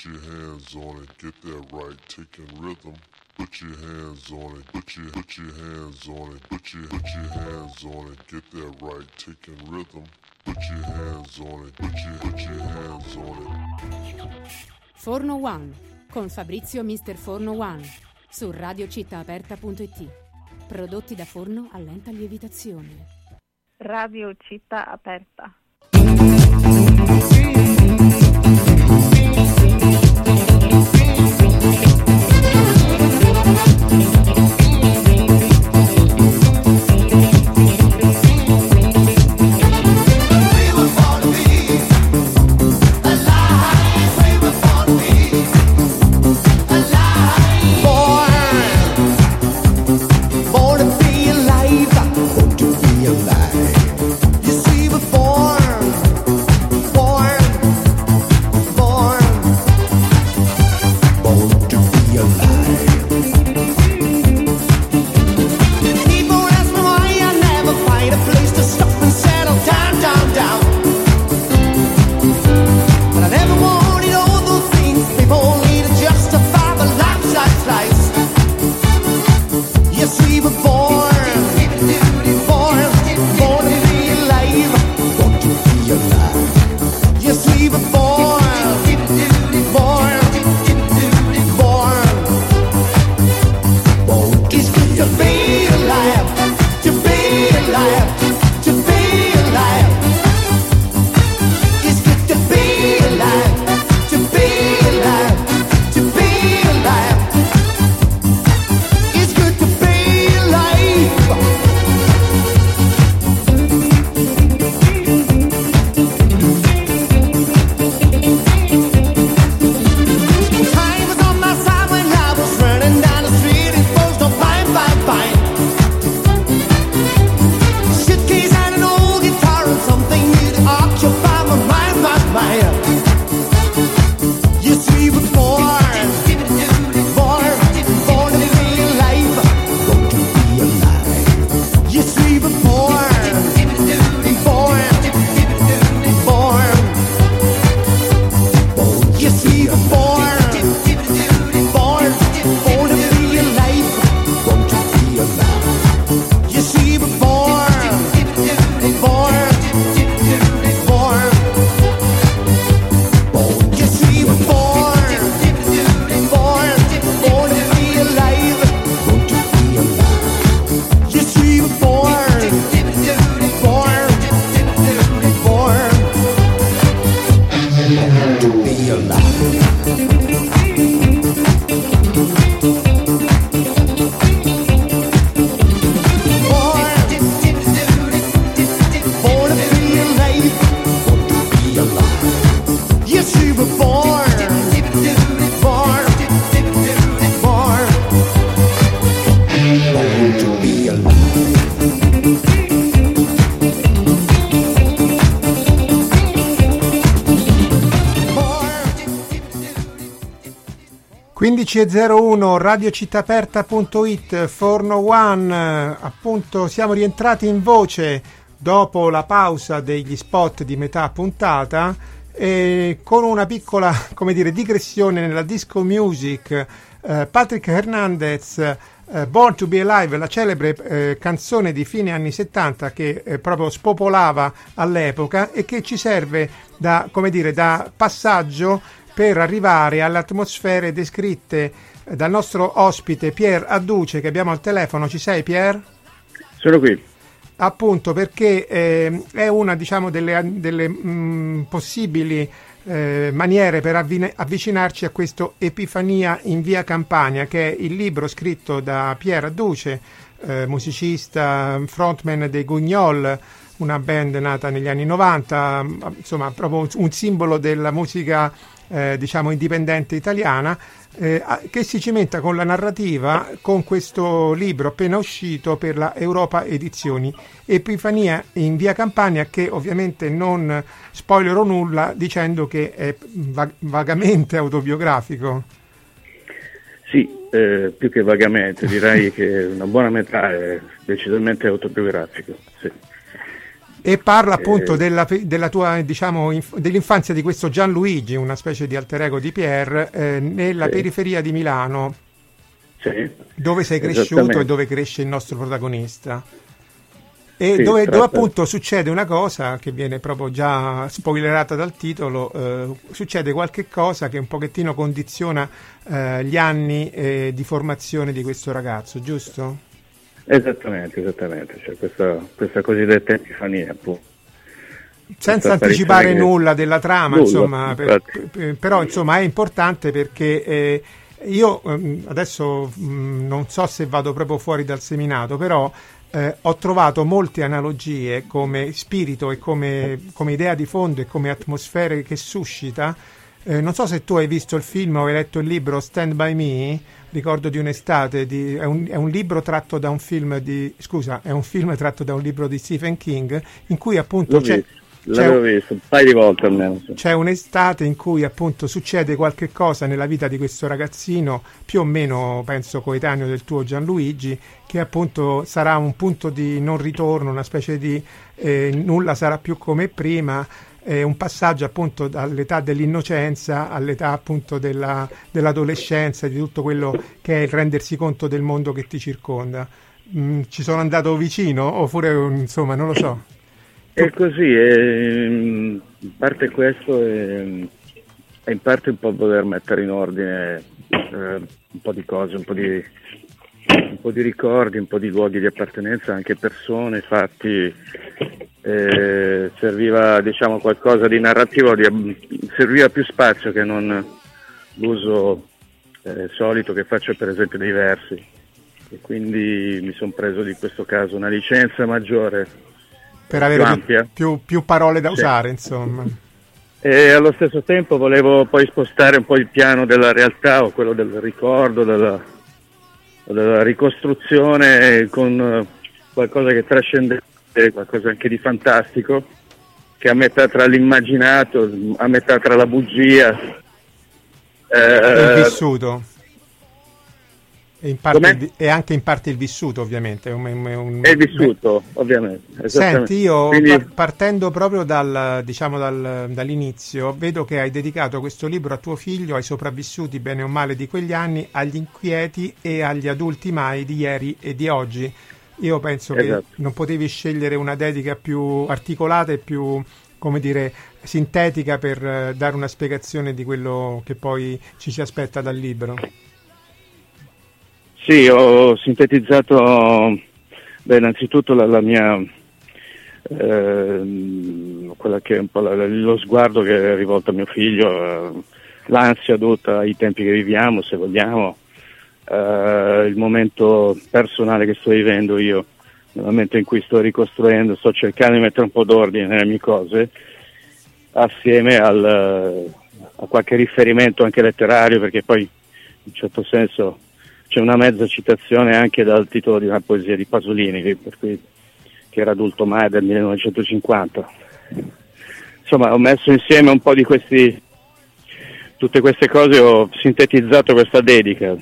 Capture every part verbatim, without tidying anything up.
Put your hands on it, get that right, taking rhythm. Put your hands on it, put your put your hands on it, put your put your hands on it, get that right, taking rhythm. Put your hands on it, put your put your hands on it. Forno One con Fabrizio mister Forno One su radio città aperta punto it. Prodotti da forno a lenta lievitazione. Radio Città Aperta. quindici e zero uno radio città aperta punto it, Forno One. Appunto siamo rientrati in voce dopo la pausa degli spot di metà puntata e con una piccola, come dire, digressione nella disco music. eh, Patrick Hernandez, eh, Born to be Alive, la celebre eh, canzone di fine anni settanta che eh, proprio spopolava all'epoca e che ci serve da, come dire, da passaggio per arrivare alle atmosfere descritte dal nostro ospite Pier Adduce, che abbiamo al telefono. Ci sei, Pier? Sono qui. Appunto perché eh, è una, diciamo, delle, delle mh, possibili eh, maniere per avvine, avvicinarci a questo Epifania in via Campania, che è il libro scritto da Pier Adduce, eh, musicista, frontman dei Guignol, una band nata negli anni novanta, insomma proprio un simbolo della musica eh, diciamo indipendente italiana, eh, che si cimenta con la narrativa con questo libro appena uscito per la Europa Edizioni, Epifania in via Campania, che ovviamente non spoilerò nulla dicendo che è vag- vagamente autobiografico. Sì, eh, più che vagamente, direi che una buona metà è decisamente autobiografico, sì. E parla appunto eh, della, della tua, diciamo, inf- dell'infanzia di questo Gianluigi, una specie di alter ego di Pierre, eh, nella sì. periferia di Milano, sì, dove sei cresciuto esattamente. e dove cresce il nostro protagonista. E Sì, dove, tratta- dove appunto succede una cosa che viene proprio già spoilerata dal titolo, eh, succede qualche cosa che un pochettino condiziona eh, gli anni eh, di formazione di questo ragazzo, giusto? Esattamente, esattamente, cioè questa, questa cosiddetta epifania, appunto. Senza Questa anticipare apparizione che- nulla della trama, Nulla, insomma, per- infatti. per- però insomma è importante perché eh, io ehm, adesso mh, non so se vado proprio fuori dal seminato, però eh, ho trovato molte analogie come spirito e come, come idea di fondo e come atmosfere che suscita. Eh, non so se tu hai visto il film o hai letto il libro Stand By Me, ricordo di un'estate, di, è, un, è un libro tratto da un film di, scusa, è un film tratto da un libro di Stephen King, in cui appunto L'ho c'è, visto, c'è, l'avevo visto un paio di volte almeno. Sì. c'è un'estate in cui appunto succede qualche cosa nella vita di questo ragazzino, più o meno penso coetaneo del tuo Gianluigi, che appunto sarà un punto di non ritorno, una specie di eh, nulla sarà più come prima. È un passaggio appunto dall'età dell'innocenza all'età appunto della, dell'adolescenza, di tutto quello che è il rendersi conto del mondo che ti circonda. Mm, ci sono andato vicino oppure insomma non lo so. È così, è, in parte questo e, e in parte un po' voler mettere in ordine eh, un po' di cose, un po' di, un po' di ricordi, un po' di luoghi di appartenenza, anche persone, fatti. Eh, serviva diciamo qualcosa di narrativo, di, serviva più spazio che non l'uso eh, solito che faccio per esempio dei versi, e quindi mi sono preso di questo caso una licenza maggiore Per più avere ampia. più, più, più parole da Sì. usare, insomma. E allo stesso tempo volevo poi spostare un po' il piano della realtà o quello del ricordo, della, della ricostruzione con qualcosa che trascende, qualcosa anche di fantastico, che è a metà tra l'immaginato, a metà tra la bugia. È Eh, il vissuto. E, in parte Com'è? il vi- e anche in parte il vissuto, ovviamente. È un- è un- è vissuto, ovviamente. esattamente. Senti, io Quindi, par- partendo proprio dal, diciamo dal- dall'inizio, vedo che hai dedicato questo libro a tuo figlio, ai sopravvissuti bene o male di quegli anni, agli inquieti e agli adulti mai di ieri e di oggi. Io penso Esatto. che non potevi scegliere una dedica più articolata e più, come dire, sintetica per eh, dare una spiegazione di quello che poi ci si aspetta dal libro. Sì, ho sintetizzato, beh, innanzitutto la, la mia, eh, quella che è un po' la, lo sguardo che è rivolto a mio figlio, eh, l'ansia dovuta ai tempi che viviamo, se vogliamo, eh, il momento personale che sto vivendo io, nel momento in cui sto ricostruendo, sto cercando di mettere un po' d'ordine nelle mie cose, assieme al, a qualche riferimento anche letterario, perché poi in un certo senso c'è una mezza citazione anche dal titolo di una poesia di Pasolini, che, per cui, che era Adulto mai del millenovecentocinquanta. Insomma, ho messo insieme un po' di questi, tutte queste cose, ho sintetizzato questa dedica.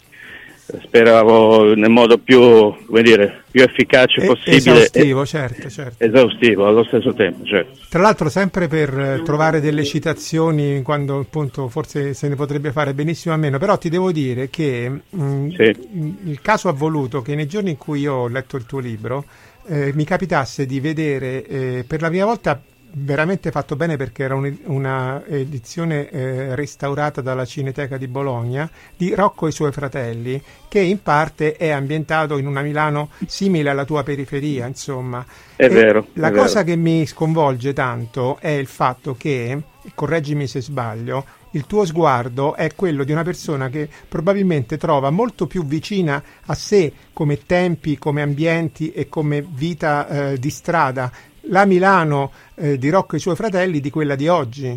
Speravo nel modo più, come dire, più efficace E- possibile, esaustivo, e certo, certo. esaustivo allo stesso tempo. Certo. Tra l'altro sempre per eh, trovare delle citazioni quando appunto forse se ne potrebbe fare benissimo a meno, però ti devo dire che mh, Sì. mh, il caso ha voluto che nei giorni in cui io ho letto il tuo libro eh, mi capitasse di vedere eh, per la prima volta, veramente fatto bene perché era un- una edizione eh, restaurata dalla Cineteca di Bologna, di Rocco e i suoi fratelli, che in parte è ambientato in una Milano simile alla tua periferia, insomma. È E vero, La è cosa vero. che mi sconvolge tanto è il fatto che, correggimi se sbaglio, il tuo sguardo è quello di una persona che probabilmente trova molto più vicina a sé come tempi, come ambienti e come vita eh, di strada la Milano eh, di Rocco e i suoi fratelli di quella di oggi.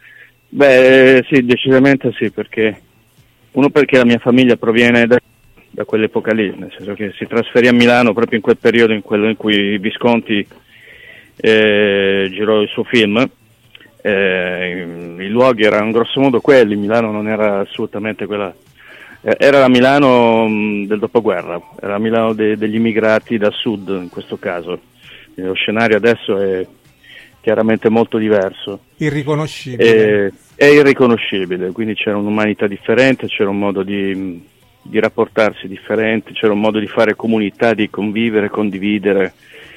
Beh, sì, decisamente sì, perché uno perché la mia famiglia proviene da, da quell'epoca lì, nel senso che si trasferì a Milano proprio in quel periodo, in quello in cui Visconti eh, girò il suo film. Eh, i luoghi erano grossomodo quelli, Milano non era assolutamente quella, eh, era la Milano mh, del dopoguerra, era la Milano de, degli immigrati da sud in questo caso, lo scenario adesso è chiaramente molto diverso. Irriconoscibile. È, è irriconoscibile, quindi c'era un'umanità differente, c'era un modo di, di rapportarsi differente, c'era un modo di fare comunità, di convivere, condividere,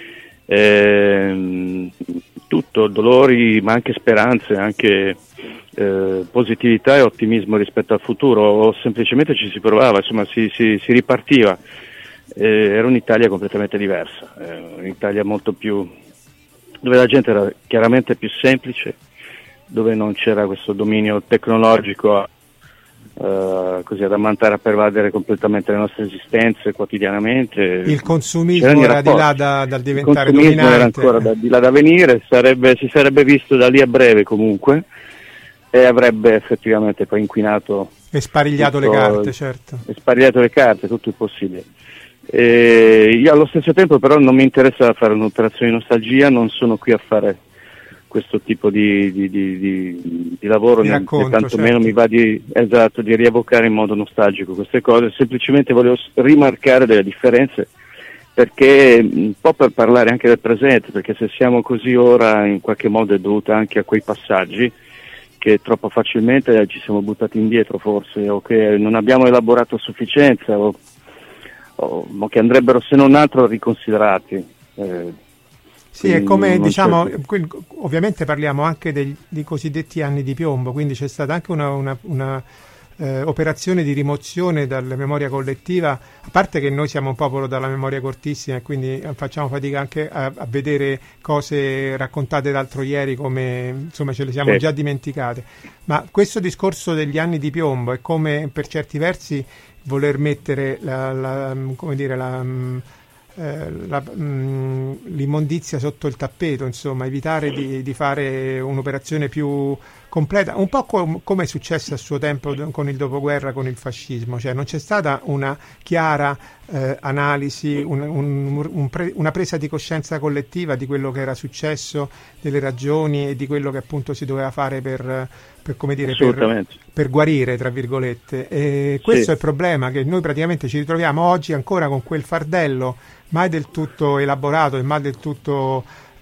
eh, tutto, dolori ma anche speranze, anche eh, positività e ottimismo rispetto al futuro, o semplicemente ci si provava, insomma si, si, si ripartiva. Eh, era un'Italia completamente diversa, eh, un'Italia molto più, dove la gente era chiaramente più semplice, dove non c'era questo dominio tecnologico uh, così ad ammantare a pervadere completamente le nostre esistenze quotidianamente. Il consumismo era di là da, dal diventare Il consumismo dominante. era ancora da, di là da venire, sarebbe, si sarebbe visto da lì a breve comunque, e avrebbe effettivamente poi inquinato e sparigliato tutto, le carte, certo. E sparigliato le carte, tutto il possibile. E io allo stesso tempo però non mi interessa fare un'operazione di nostalgia, non sono qui a fare questo tipo di, di, di, di, di lavoro, di né, racconto, né tantomeno certo. mi va di, esatto, di rievocare in modo nostalgico queste cose, semplicemente volevo rimarcare delle differenze, perché un po' per parlare anche del presente, perché se siamo così ora in qualche modo è dovuta anche a quei passaggi che troppo facilmente ci siamo buttati indietro forse, o che non abbiamo elaborato a sufficienza, o, o, o che andrebbero se non altro riconsiderati. Eh, Sì, è come diciamo, c'è... qui, ovviamente parliamo anche dei, dei cosiddetti anni di piombo, quindi c'è stata anche una, una, una eh, operazione di rimozione dalla memoria collettiva, a parte che noi siamo un popolo dalla memoria cortissima e quindi facciamo fatica anche a, a vedere cose raccontate l'altro ieri, come insomma ce le siamo sì. già dimenticate, ma questo discorso degli anni di piombo è come per certi versi voler mettere la, la come dire la Eh, la, mh, l'immondizia sotto il tappeto, insomma, evitare di, di fare un'operazione più completa, un po' com- come è successo a suo tempo con il dopoguerra, con il fascismo, cioè non c'è stata una chiara eh, analisi, un, un, un pre- una presa di coscienza collettiva di quello che era successo, delle ragioni e di quello che appunto si doveva fare per, per come dire, per, per guarire, tra virgolette. E questo sì. è il problema, che noi praticamente ci ritroviamo oggi ancora con quel fardello mai del tutto elaborato e mai del tutto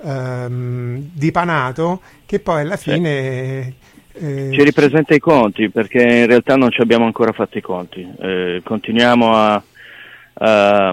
ehm, dipanato, che poi alla fine eh, ci ripresenta i conti, perché in realtà non ci abbiamo ancora fatto i conti, eh, continuiamo a, a,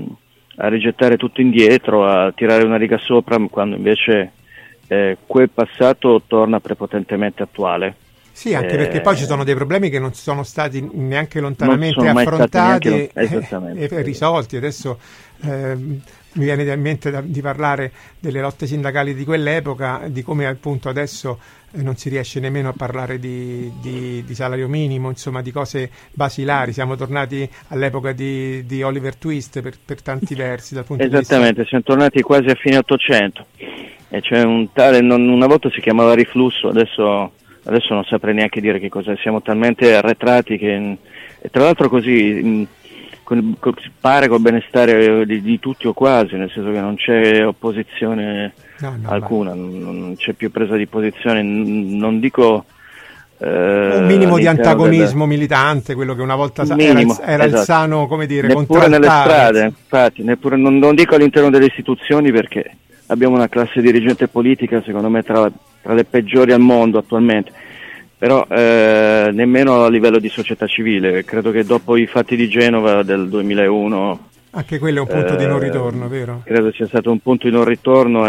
a rigettare tutto indietro, a tirare una riga sopra, quando invece eh, quel passato torna prepotentemente attuale. Sì, anche eh, perché poi ci sono dei problemi che non sono stati neanche lontanamente affrontati neanche, e, e risolti. Adesso eh, mi viene in mente da, di parlare delle lotte sindacali di quell'epoca, di come appunto adesso eh, non si riesce nemmeno a parlare di, di, di salario minimo, insomma di cose basilari. Siamo tornati all'epoca di, di Oliver Twist per, per tanti versi. Dal punto Esattamente, di vista... siamo tornati quasi a fine Ottocento. E c'è un tale, non, una volta si chiamava riflusso, adesso... Adesso non saprei neanche dire che cos'è, siamo talmente arretrati che, e tra l'altro così, con, con, pare col benestare di, di tutti o quasi, nel senso che non c'è opposizione no, no, alcuna, non, non c'è più presa di posizione, non dico... Eh, un minimo di antagonismo della... militante, quello che una volta sa- minimo, era, era esatto. il sano, come dire, neppure nelle strade, infatti, neppure, non, non dico all'interno delle istituzioni, perché abbiamo una classe dirigente politica, secondo me, tra... tra le peggiori al mondo attualmente, però eh, nemmeno a livello di società civile. Credo che dopo i fatti di Genova del duemilauno anche quello è un punto eh, di non ritorno, vero? Credo cia stato un punto di non ritorno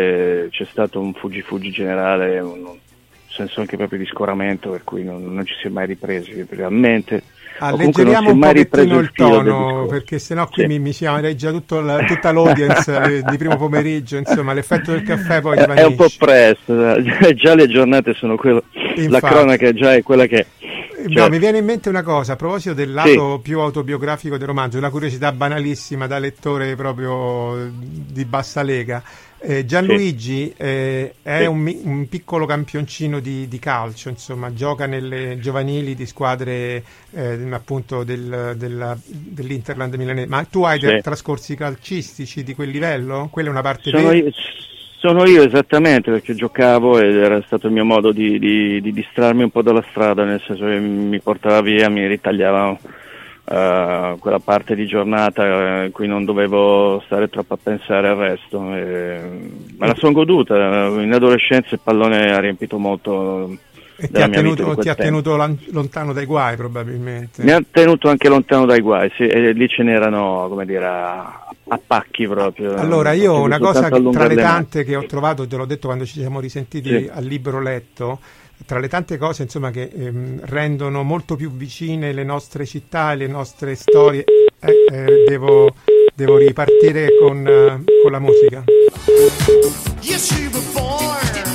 e c'è stato un fuggi-fuggi generale, un senso anche proprio di scoramento, per cui non, non ci si è mai ripresi realmente. Alleggeriamo un pochettino il tono, perché sennò qui sì. mi, mi chiamereggia tutto la, tutta l'audience di primo pomeriggio, insomma l'effetto del caffè poi è un po' presto, già le giornate sono quello, infatti, la cronaca già è quella che è. No, certo. Mi viene in mente una cosa a proposito del lato sì. più autobiografico del romanzo, una curiosità banalissima da lettore proprio di bassa lega. Eh, Gianluigi sì. eh, è sì. un, un piccolo campioncino di, di calcio, insomma, gioca nelle giovanili di squadre eh, appunto del, della, dell'Interland milanese. Ma tu hai sì. dei trascorsi calcistici di quel livello? Quella è una parte sono vera? Io, sono io esattamente, perché giocavo ed era stato il mio modo di, di, di distrarmi un po' dalla strada, nel senso che mi portava via, mi ritagliava uh, quella parte di giornata in cui non dovevo stare troppo a pensare al resto. E me la sono goduta, in adolescenza il pallone ha riempito molto. E ti ha, tenuto, ti ha tenuto lontano dai guai probabilmente. Mi ha tenuto anche lontano dai guai, sì, e lì ce n'erano, come dire, a, a pacchi proprio. Allora io una cosa che, tra le tante che ho trovato, te l'ho detto quando ci siamo risentiti sì. al libro letto, tra le tante cose insomma che ehm, rendono molto più vicine le nostre città e le nostre storie, eh, eh, devo, devo ripartire con, uh, con la musica. Yes, you were born.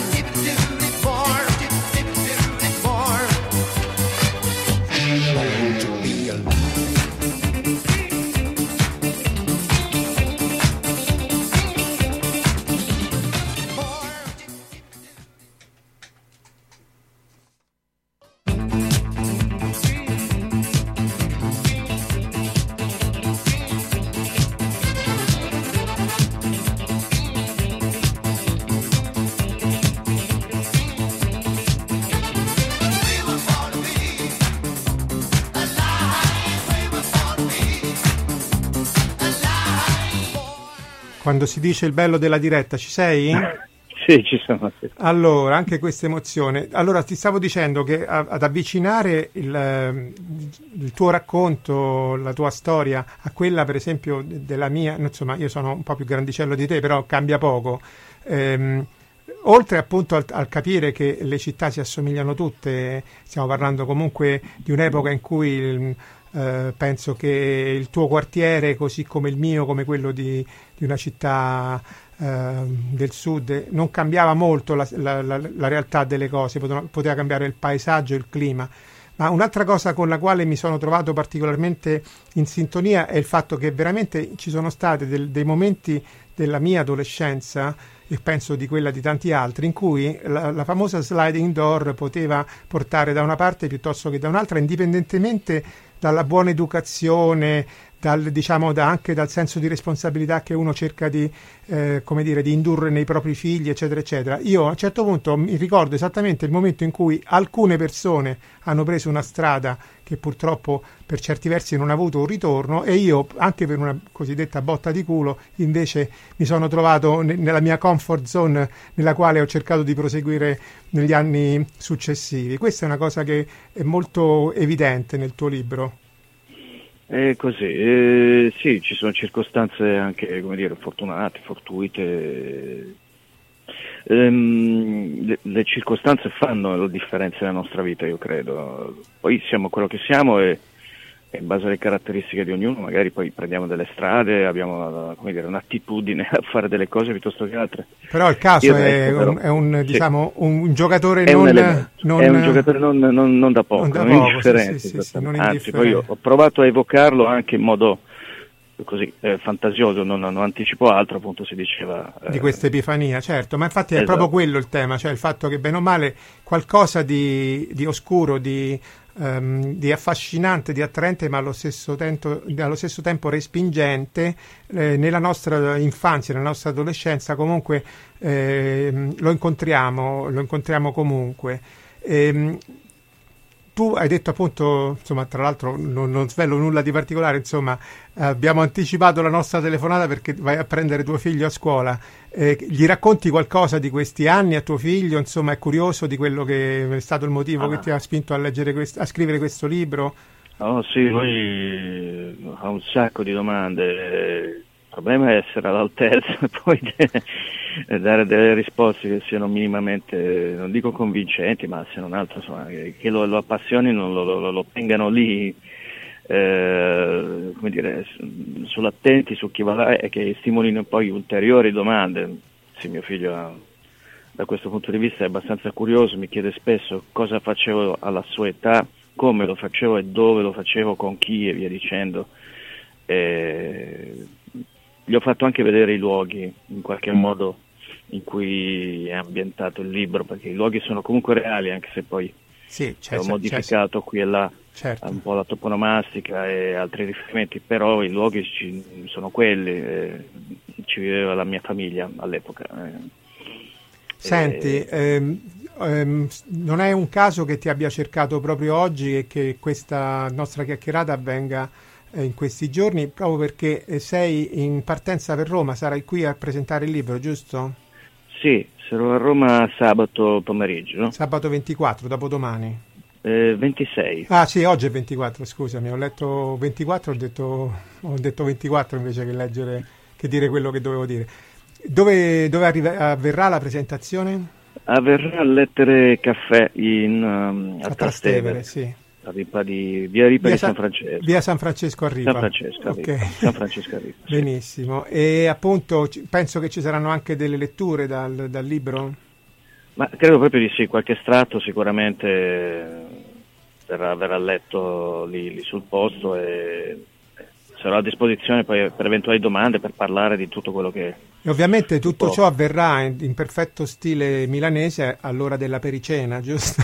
Quando si dice il bello della diretta, ci sei? Sì, ci sono. Sì. Allora, anche questa emozione. Allora, ti stavo dicendo che a, ad avvicinare il, il tuo racconto, la tua storia, a quella, per esempio, della mia, insomma, io sono un po' più grandicello di te, però cambia poco. Ehm, oltre appunto al, al capire che le città si assomigliano tutte, stiamo parlando comunque di un'epoca in cui il, eh, penso che il tuo quartiere, così come il mio, come quello di, di una città eh, del sud, non cambiava molto la, la, la, la realtà delle cose, poteva, poteva cambiare il paesaggio, il clima. Ma un'altra cosa con la quale mi sono trovato particolarmente in sintonia è il fatto che veramente ci sono stati del, dei momenti della mia adolescenza, e penso di quella di tanti altri, in cui la, la famosa sliding door poteva portare da una parte piuttosto che da un'altra, indipendentemente dalla buona educazione, dal, diciamo, da, anche dal senso di responsabilità che uno cerca di, eh, come dire, di indurre nei propri figli, eccetera, eccetera. Io a un certo punto mi ricordo esattamente il momento in cui alcune persone hanno preso una strada che purtroppo per certi versi non ha avuto un ritorno, e io, anche per una cosiddetta botta di culo, invece mi sono trovato ne- nella mia comfort zone, nella quale ho cercato di proseguire negli anni successivi. Questa è una cosa che è molto evidente nel tuo libro. È così, eh, sì, ci sono circostanze anche, come dire, fortunate, fortuite. Ehm, le, le circostanze fanno la differenza nella nostra vita, io credo. Poi siamo quello che siamo e, e in base alle caratteristiche di ognuno magari poi prendiamo delle strade, abbiamo, come dire, un'attitudine a fare delle cose piuttosto che altre. Però il caso Io è, resto, però, un, è un, sì. diciamo, un giocatore è non, un non... È un giocatore non, non, non da poco, non, da non poco, indifferente. Sì, sì, sì, non Anzi, poi io ho provato a evocarlo anche in modo così eh, fantasioso, non, non anticipo altro, appunto si diceva eh, di questa epifania, certo, ma infatti è esatto. proprio quello il tema, cioè il fatto che bene o male qualcosa di, di oscuro, di, um, di affascinante, di attraente, ma allo stesso tempo, allo stesso tempo respingente, eh, nella nostra infanzia, nella nostra adolescenza comunque eh, lo incontriamo, lo incontriamo comunque. E, tu hai detto appunto, insomma, tra l'altro non, non svelo nulla di particolare, insomma, eh, abbiamo anticipato la nostra telefonata perché vai a prendere tuo figlio a scuola. Eh, gli racconti qualcosa di questi anni a tuo figlio? Insomma, è curioso di quello che è stato il motivo ah. che ti ha spinto a leggere quest- a scrivere questo libro? Oh sì, lui ha un sacco di domande. Il problema è essere all'altezza e poi de- dare delle risposte che siano minimamente, non dico convincenti, ma se non altro, insomma, che, che lo, lo appassionino, lo, lo, lo tengano lì, eh, come dire, sull'attenti su chi va là, e che stimolino poi ulteriori domande. Sì, mio figlio ha, da questo punto di vista è abbastanza curioso, mi chiede spesso cosa facevo alla sua età, come lo facevo e dove lo facevo, con chi e via dicendo. Eh, Gli ho fatto anche vedere i luoghi, in qualche modo, in cui è ambientato il libro, perché i luoghi sono comunque reali, anche se poi sì, ho modificato qui e là, certo, un po' la toponomastica e altri riferimenti, però i luoghi ci, sono quelli, eh, ci viveva la mia famiglia all'epoca. Eh. Senti, e... ehm, ehm, non è un caso che ti abbia cercato proprio oggi e che questa nostra chiacchierata avvenga eh, in questi giorni, proprio perché eh, sei in partenza per Roma, sarai qui a presentare il libro, giusto? Sì, sarò a Roma sabato pomeriggio, no? Sabato ventiquattro, dopodomani. Eh, ventisei. Ah sì, oggi è ventiquattro, scusami, ho letto ventiquattro, ho detto, ho detto ventiquattro invece che leggere, che dire quello che dovevo dire. Dove, dove arriva, avverrà la presentazione? Avverrà a Lettere Caffè in, um, a, A Trastevere, Trastevere, sì. a Ripa di, via Ripa Via di San San- Francesco. Via San Francesco a Ripa. San Francesco a Ripa. Ok. San Francesco a Ripa, sì. Benissimo. E appunto ci- penso che ci saranno anche delle letture dal, dal libro? Ma credo proprio di sì, qualche estratto sicuramente verrà, verrà letto lì, lì sul posto e sarò a disposizione poi per eventuali domande, per parlare di tutto quello che... E ovviamente tutto può. ciò avverrà in, in perfetto stile milanese all'ora della pericena, giusto?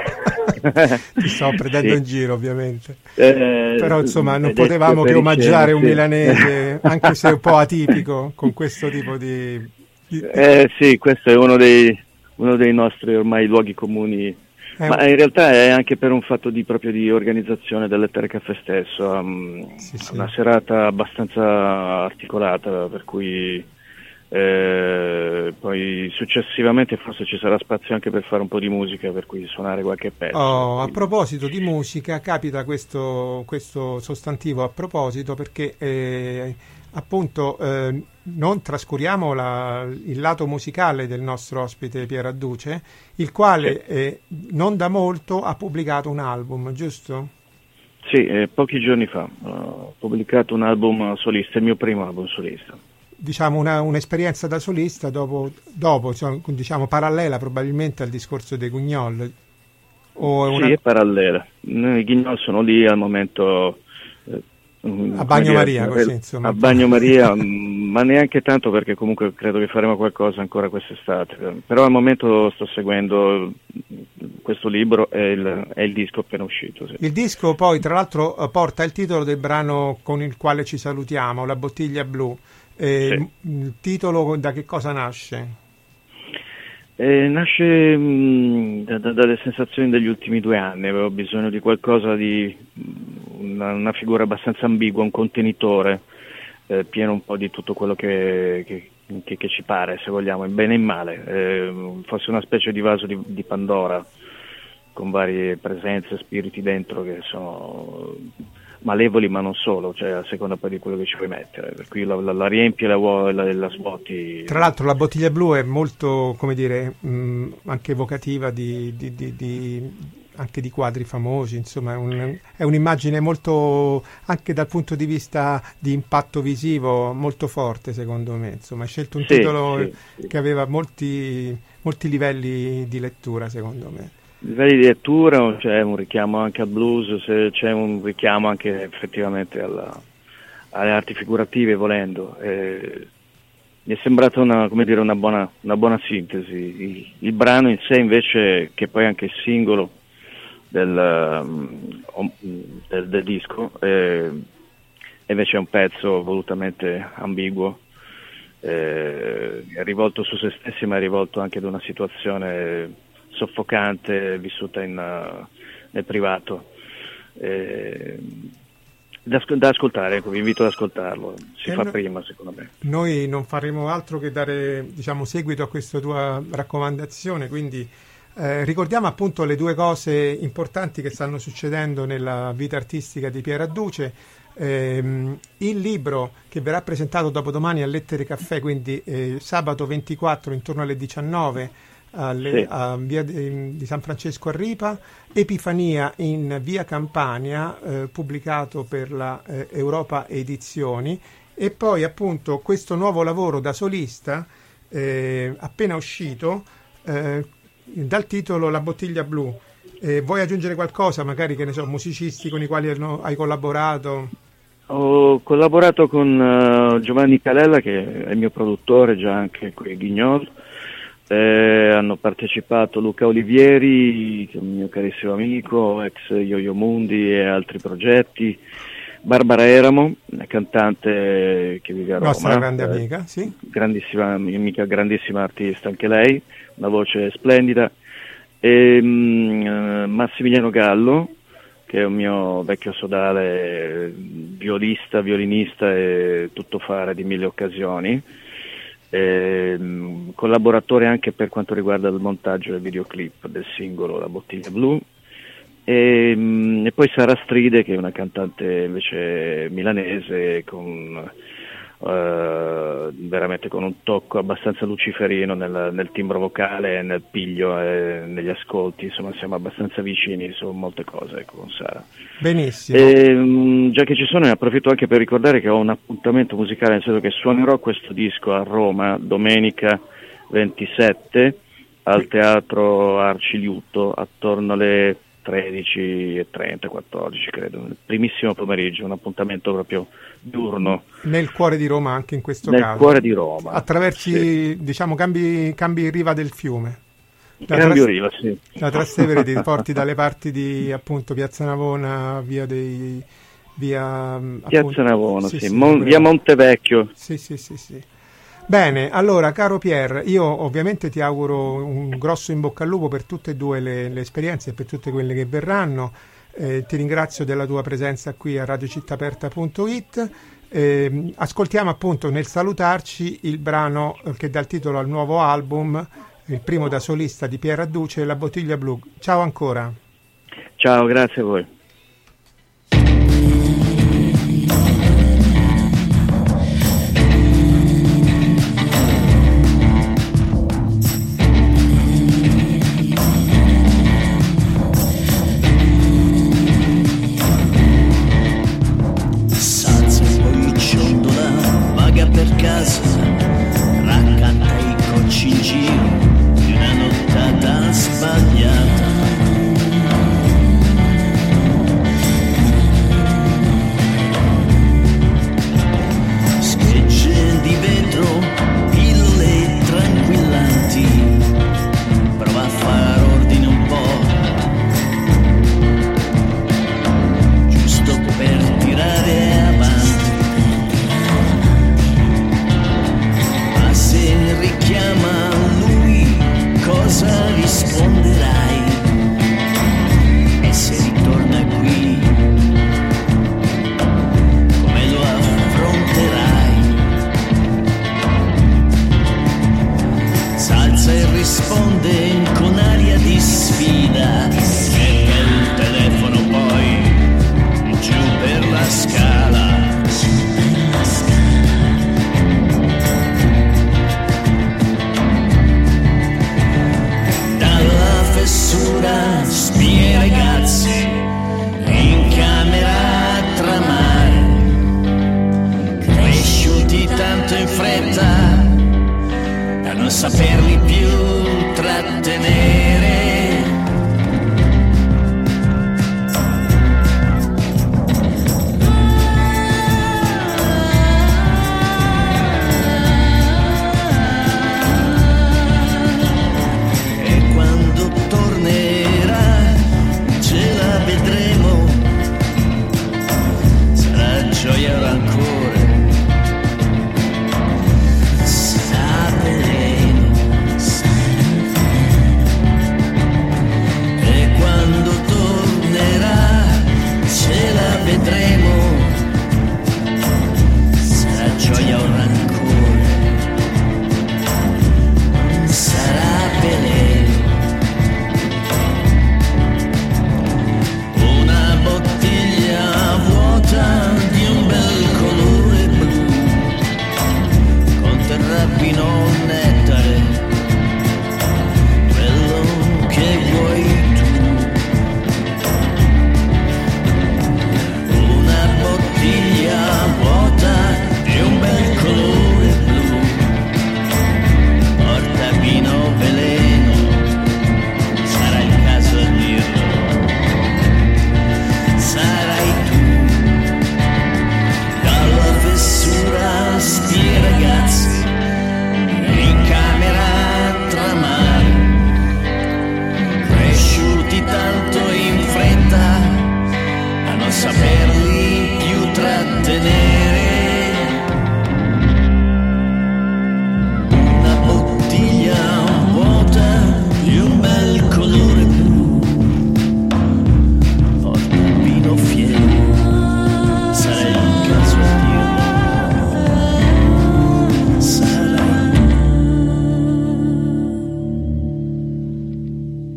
Ti sto prendendo Sì. in giro, ovviamente. Eh, Però insomma non hai detto potevamo che pericena, omaggiare un sì. milanese, anche se un po' atipico, con questo tipo di... di- Eh sì, questo è uno dei, uno dei nostri ormai luoghi comuni, è ma un- in realtà è anche per un fatto di proprio di organizzazione del Lettere Caffè stesso, um, Sì, sì. una serata abbastanza articolata, per cui eh, poi successivamente forse ci sarà spazio anche per fare un po' di musica, per cui suonare qualche pezzo. Oh, a Quindi- proposito di musica, capita questo, questo sostantivo a proposito perché eh, appunto eh, non trascuriamo la- il lato musicale del nostro ospite Pier Adduce, il quale eh, non da molto ha pubblicato un album, giusto? Sì, eh, pochi giorni fa ho pubblicato un album solista, il mio primo album solista. Diciamo una, un'esperienza da solista dopo, dopo insomma, diciamo parallela probabilmente al discorso dei Guignol. O è una- Sì, è parallela. I Guignol sono lì al momento eh, A come Bagnomaria, dire, così, eh, insomma. a Bagnomaria, mh, ma neanche tanto, perché comunque credo che faremo qualcosa ancora quest'estate. Però al momento sto seguendo questo libro e il, è il disco appena uscito. Sì. Il disco poi tra l'altro eh, porta il titolo del brano con il quale ci salutiamo, La bottiglia blu. Eh, Sì. Il titolo da che cosa nasce? Eh, nasce mh, da- da- dalle sensazioni degli ultimi due anni, avevo bisogno di qualcosa di una, una figura abbastanza ambigua, un contenitore eh, pieno un po' di tutto quello che, che, che- che ci pare, se vogliamo, in bene e in male, eh, fosse una specie di vaso di, di Pandora con varie presenze, spiriti dentro che sono malevoli ma non solo, cioè a seconda poi di quello che ci puoi mettere, per cui la, la, la riempi e la, vuoi- la, la svuoti. Tra l'altro la bottiglia blu è molto, come dire, mh, anche evocativa di, di- di- di- anche di quadri famosi, insomma è, un- è un'immagine molto, anche dal punto di vista di impatto visivo, molto forte secondo me, insomma hai scelto un Sì, titolo sì, sì. che aveva molti, molti livelli di lettura secondo me. Livelli di lettura, c'è un richiamo anche al blues, se c'è un richiamo anche effettivamente alla- alle arti figurative, volendo. Eh, mi è sembrata una, come dire, una buona, una buona sintesi. Il, il brano in sé invece, che poi è anche il singolo del, um, del, del disco, eh, invece è un pezzo volutamente ambiguo, eh, è rivolto su se stessi ma è rivolto anche ad una situazione soffocante vissuta in, uh, nel privato, eh, da, ascol- da ascoltare, ecco, vi invito ad ascoltarlo, si E fa no- prima secondo me. Noi non faremo altro che dare, diciamo, seguito a questa tua raccomandazione, quindi eh, ricordiamo appunto le due cose importanti che stanno succedendo nella vita artistica di Pier Adduce. Ehm, il libro che verrà presentato dopodomani a Lettere Caffè, quindi eh, sabato ventiquattro intorno alle diciannove alle- Sì. a via di, di San Francesco a Ripa, Epifania in via Campania, eh, pubblicato per la eh, Europa Edizioni, e poi appunto questo nuovo lavoro da solista eh, appena uscito eh, dal titolo La bottiglia blu. Eh, vuoi aggiungere qualcosa, magari, che ne so, musicisti con i quali hanno- hai collaborato? Ho collaborato con uh, Giovanni Calella, che è il mio produttore già anche con i Guignol. Eh, hanno partecipato Luca Olivieri, che è un mio carissimo amico, ex Yo-Yo Mundi e altri progetti, Barbara Eramo, una cantante che vive a Roma, Nostra grande eh, amica, sì. grandissima mia amica, grandissima artista anche lei, una voce splendida, e mh, Massimiliano Gallo, che è un mio vecchio sodale, violista, violinista e tuttofare di mille occasioni, e, mh, collaboratore anche per quanto riguarda il montaggio del videoclip del singolo La bottiglia blu, e, mh, e poi Sara Stride, che è una cantante invece milanese con Uh, veramente con un tocco abbastanza luciferino nel, nel timbro vocale, nel piglio e negli ascolti, insomma siamo abbastanza vicini su molte cose, ecco, con Sara. Benissimo. E, um, già che ci sono, ne approfitto anche per ricordare che ho un appuntamento musicale, nel senso che suonerò questo disco a Roma domenica ventisette al Teatro Arciliuto attorno alle tredici e trenta, quattordici credo, nel primissimo pomeriggio, un appuntamento proprio diurno. Nel cuore di Roma anche in questo nel caso. Nel cuore di Roma. Attraverso, sì. diciamo, cambi, cambi riva del fiume. La Cambio Riva, sì. La Trastevere ti porti dalle parti di, appunto, Piazza Navona, via dei... via... Piazza appunto, Navona, sì, sì, sì, Mon- via Montevecchio. Sì, sì, sì, sì. Bene, allora caro Pier, io ovviamente ti auguro un grosso in bocca al lupo per tutte e due le, le esperienze e per tutte quelle che verranno, eh, ti ringrazio della tua presenza qui a radio città aperta punto it, eh, ascoltiamo appunto nel salutarci il brano che dà il titolo al nuovo album, il primo da solista di Pier Adduce, La bottiglia blu. Ciao ancora. Ciao, grazie a voi. Saper